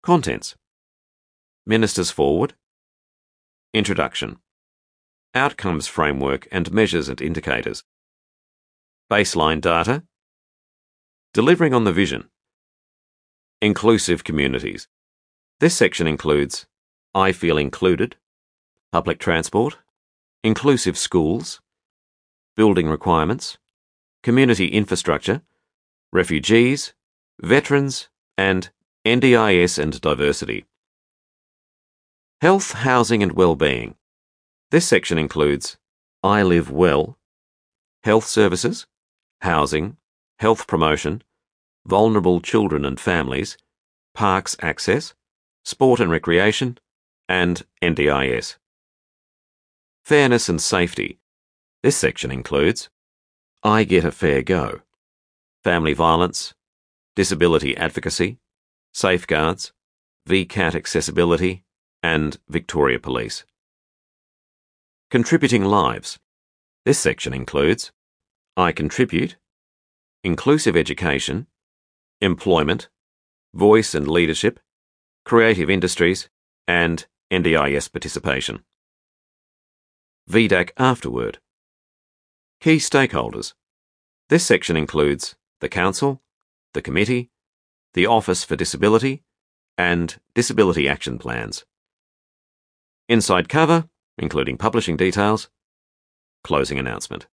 Contents. Ministers forward. Introduction. Outcomes framework and measures and indicators. Baseline data. Delivering on the vision. Inclusive communities. This section includes I Feel Included, public transport, inclusive schools, building requirements, community infrastructure, refugees, veterans, and NDIS and diversity. Health, housing and well-being. This section includes I Live Well, health services, housing, health promotion, vulnerable children and families, parks access, sport and recreation, and NDIS. Fairness and safety. This section includes I Get a Fair Go, family violence, disability advocacy, safeguards, VCAT accessibility, and Victoria Police. Contributing lives. This section includes I Contribute, inclusive education, employment, voice and leadership, creative industries, and NDIS participation. VDAC afterward. Key stakeholders. This section includes the Council, the Committee, the Office for Disability, and Disability Action Plans. Inside cover, including publishing details. Closing announcement.